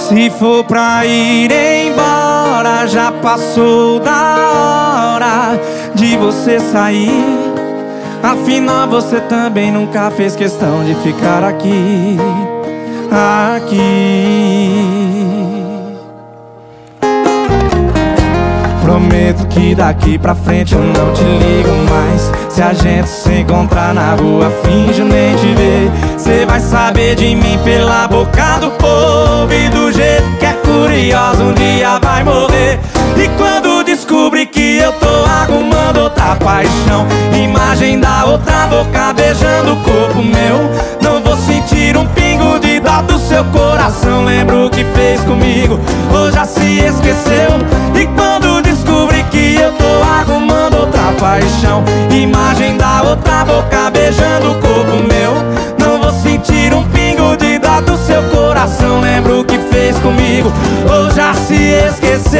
Se for pra ir embora, já passou da hora de você sair. Afinal você também nunca fez questão de ficar aqui. Prometo que daqui pra frente eu não te ligo mais. Se a gente se encontrar na rua, finjo nem te ver. Cê vai saber de mim pela boca do povo, e do jeito que é curioso um dia vai morrer. E quando descobrir que eu tô arrumando outra paixão, imagem da outra boca beijando o corpo meu, não vou sentir um pingo de dó do seu coração. Lembra o que fez comigo, ou já se esqueceu? E quando descobrir que eu tô arrumando outra paixão, imagem da outra boca beijando o corpo meu, não vou sentir um pingo de dó do seu coração. Lembra o que fez comigo, ou já se esqueceu?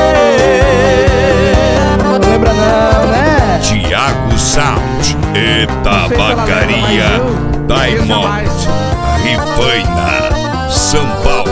Não lembra não, né? Thiago Sound e Tabacaria Diamond, Rifaina, São Paulo.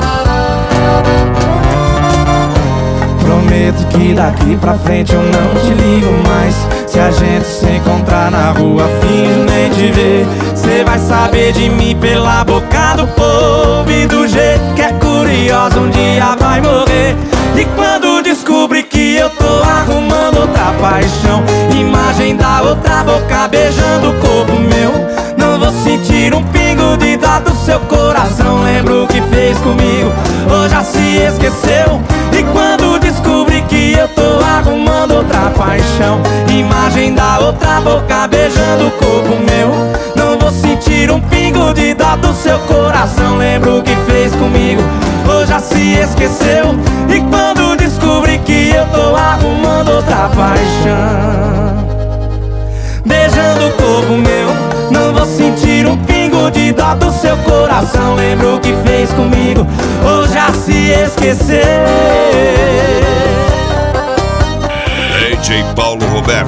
Prometo que daqui pra frente eu não te ligo mais. Se a gente se encontrar na rua, finjo nem te ver. Cê vai saber de mim pela boca do povo, e do jeito que é curioso um dia vai morrer. E quando descobrir que eu tô arrumando outra paixão, imagem da outra boca beijando o corpo meu, não vou sentir um pingo de dó do seu coração. Lembra o que fez comigo, ou já se esqueceu? E quando descobrir que eu tô arrumando outra paixão, imagem da outra boca beijando o corpo meu, não vou sentir um pingo de dó do seu coração. Lembra o que fez comigo, ou já se esqueceu? E quando descobrir que eu tô arrumando outra paixão, beijando o corpo meu, não vou sentir um pingo de dó do seu coração. Lembra o que fez comigo, ou já se esqueceu? DJ Paulo Roberto.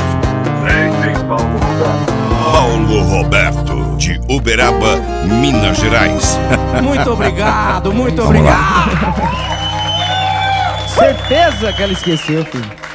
Paulo Roberto, de Uberaba, Minas Gerais. Muito obrigado, muito obrigado. Certeza que ela esqueceu, filho.